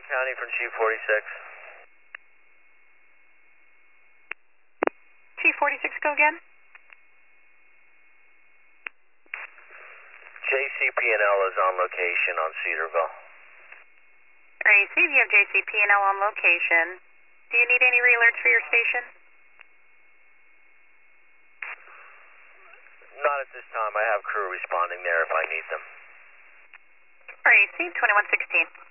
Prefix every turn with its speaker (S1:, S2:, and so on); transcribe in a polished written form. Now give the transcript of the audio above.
S1: County from Chief 46.
S2: Chief 46, go again.
S1: JCP&L is on location on Cedarville.
S2: Alright, see if you have JCP&L on location. Do you need any re-alerts for your station?
S1: Not at this time. I have crew responding there if I need them.
S2: Alright, see 2116.